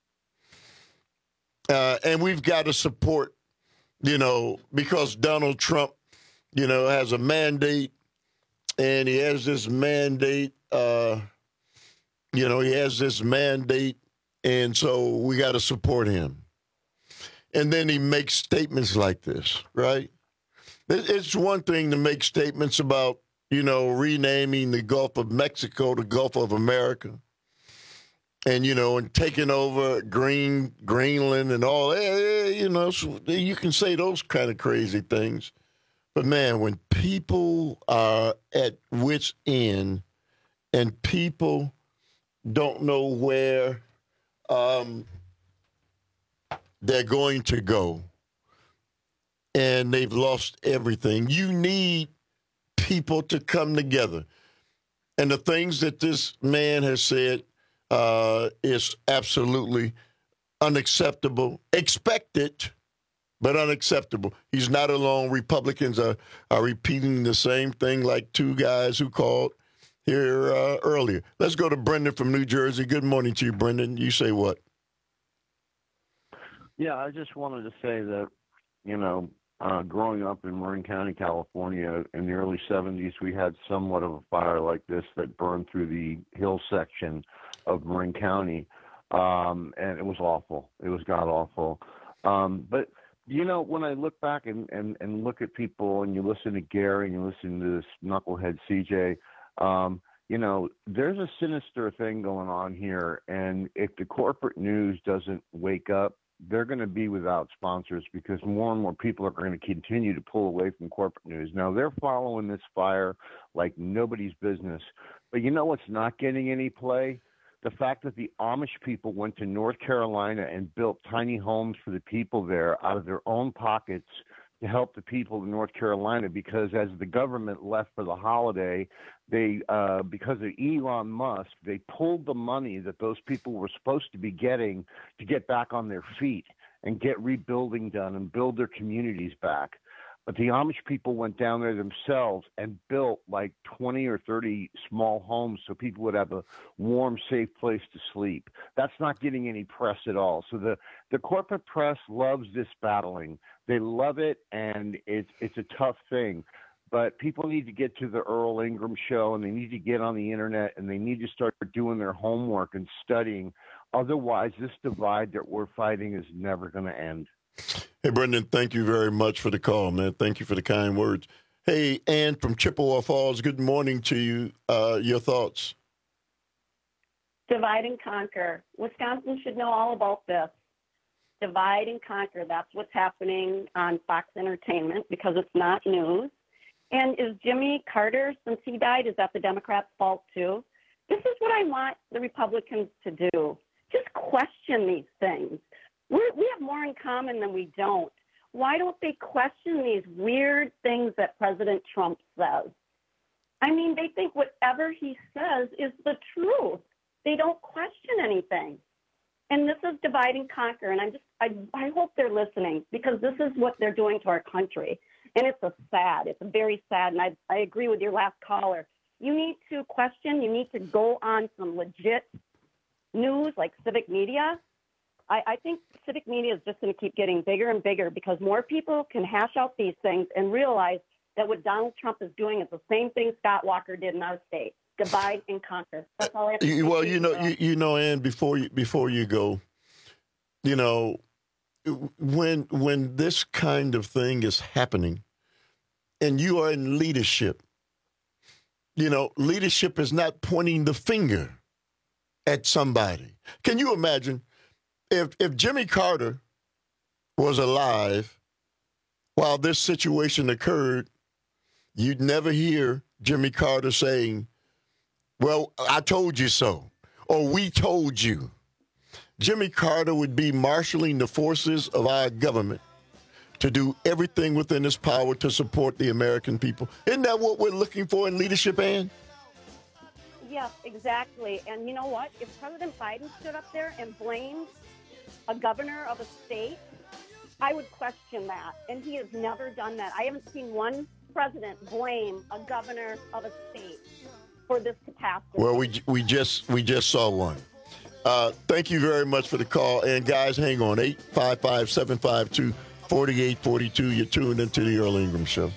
And we've got to support, because Donald Trump, has a mandate, and he has this mandate, and so we got to support him. And then he makes statements like this, right? It's one thing to make statements about, renaming the Gulf of Mexico to Gulf of America. And, and taking over Greenland and all, so you can say those kind of crazy things. But, man, when people are at wit's end and people don't know where they're going to go and they've lost everything, you need people to come together. And the things that this man has said is absolutely unacceptable. Expected, but unacceptable. He's not alone. Republicans are repeating the same thing like two guys who called here earlier. Let's go to Brendan from New Jersey. Good morning to you, Brendan. You say what? Yeah, I just wanted to say that, growing up in Marin County, California, in the early 70s, we had somewhat of a fire like this that burned through the hill section of Marin County, and it was awful. It was god-awful. But, when I look back and look at people, and you listen to Gary and you listen to this knucklehead CJ, there's a sinister thing going on here, and if the corporate news doesn't wake up, they're going to be without sponsors because more and more people are going to continue to pull away from corporate news. Now, they're following this fire like nobody's business. But you know what's not getting any play? The fact that the Amish people went to North Carolina and built tiny homes for the people there out of their own pockets to help the people in North Carolina, because as the government left for the holiday, they because of Elon Musk, they pulled the money that those people were supposed to be getting to get back on their feet and get rebuilding done and build their communities back. But the Amish people went down there themselves and built like 20 or 30 small homes so people would have a warm, safe place to sleep. That's not getting any press at all. So the corporate press loves this battling. They love it, and it's a tough thing. But people need to get to the Earl Ingram show, and they need to get on the internet, and they need to start doing their homework and studying. Otherwise, this divide that we're fighting is never going to end. Hey, Brendan, thank you very much for the call, man. Thank you for the kind words. Hey, Ann from Chippewa Falls, good morning to you. Your thoughts? Divide and conquer. Wisconsin should know all about this. Divide and conquer. That's what's happening on Fox Entertainment because it's not news. And is Jimmy Carter, since he died, is that the Democrats' fault too? This is what I want the Republicans to do. Just question these things. We have more in common than we don't. Why don't they question these weird things that President Trump says? I mean, they think whatever he says is the truth. They don't question anything. And this is divide and conquer. And I hope they're listening because this is what they're doing to our country. And it's very sad. And I agree with your last caller. You need to question. You need to go on some legit news like civic media. I think civic media is just going to keep getting bigger and bigger because more people can hash out these things and realize that what Donald Trump is doing is the same thing Scott Walker did in our state. Divide and conquer. That's all I have to say. Well, you know, Ann, before you go, you know, when this kind of thing is happening and you are in leadership, you know, leadership is not pointing the finger at somebody. Can you imagine if Jimmy Carter was alive while this situation occurred, you'd never hear Jimmy Carter saying, well, I told you so, or we told you. Jimmy Carter would be marshaling the forces of our government to do everything within his power to support the American people. Isn't that what we're looking for in leadership, Ann? Yes, exactly. And you know what? If President Biden stood up there and blamed a governor of a state, I would question that. And he has never done that. I haven't seen one president blame a governor of a state for this catastrophe. Well, we just saw one. Thank you very much for the call. And guys, hang on, 855-752-4842. You're tuned into the Earl Ingram Show.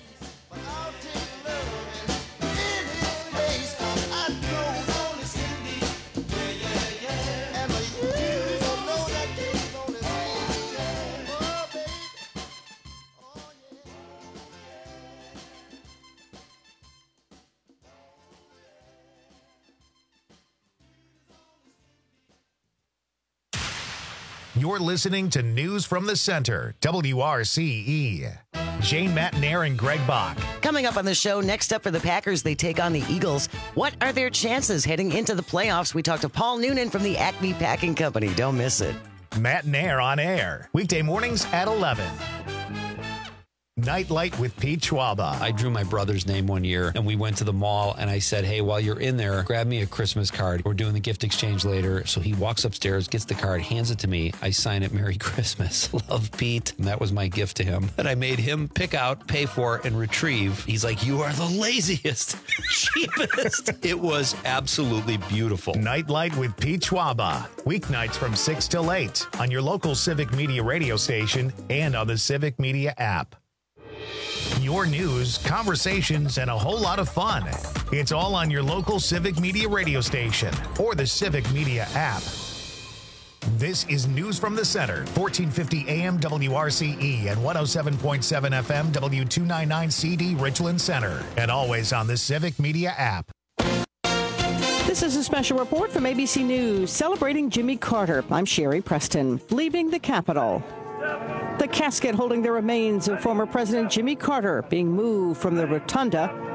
You're listening to News from the Center, WRCE. Jane Matnair and Greg Bach. Coming up on the show, next up for the Packers, they take on the Eagles. What are their chances heading into the playoffs? We talk to Paul Noonan from the Acme Packing Company. Don't miss it. Matnair on air, weekday mornings at 11. Nightlight with Pete Schwaba. I drew my brother's name one year, and we went to the mall, and I said, hey, while you're in there, grab me a Christmas card. We're doing the gift exchange later. So he walks upstairs, gets the card, hands it to me. I sign it, Merry Christmas. Love, Pete. And that was my gift to him. And I made him pick out, pay for, and retrieve. He's like, you are the laziest, cheapest. It was absolutely beautiful. Nightlight with Pete Schwaba. Weeknights from 6 till 8 on your local Civic Media radio station and on the Civic Media app. Your news, conversations, and a whole lot of fun. It's all on your local Civic Media radio station or the Civic Media app. This is News from the Center, 1450 AM WRCE and 107.7 FM W299CD Richland Center, and always on the Civic Media app. This is a special report from ABC News celebrating Jimmy Carter. I'm Sherry Preston. Leaving the Capitol. The casket holding the remains of former President Jimmy Carter being moved from the rotunda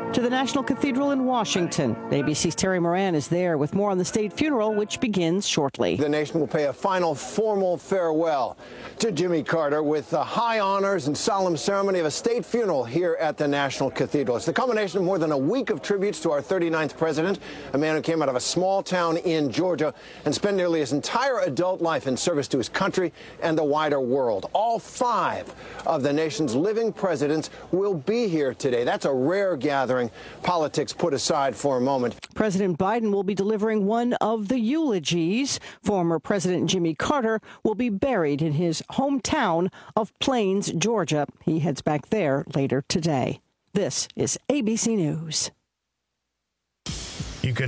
to the National Cathedral in Washington. ABC's Terry Moran is there with more on the state funeral, which begins shortly. The nation will pay a final formal farewell to Jimmy Carter with the high honors and solemn ceremony of a state funeral here at the National Cathedral. It's the culmination of more than a week of tributes to our 39th president, a man who came out of a small town in Georgia and spent nearly his entire adult life in service to his country and the wider world. All 5 of the nation's living presidents will be here today. That's a rare gathering, politics put aside for a moment. President Biden will be delivering one of the eulogies. Former President Jimmy Carter will be buried in his hometown of Plains, Georgia. He heads back there later today. This is ABC News.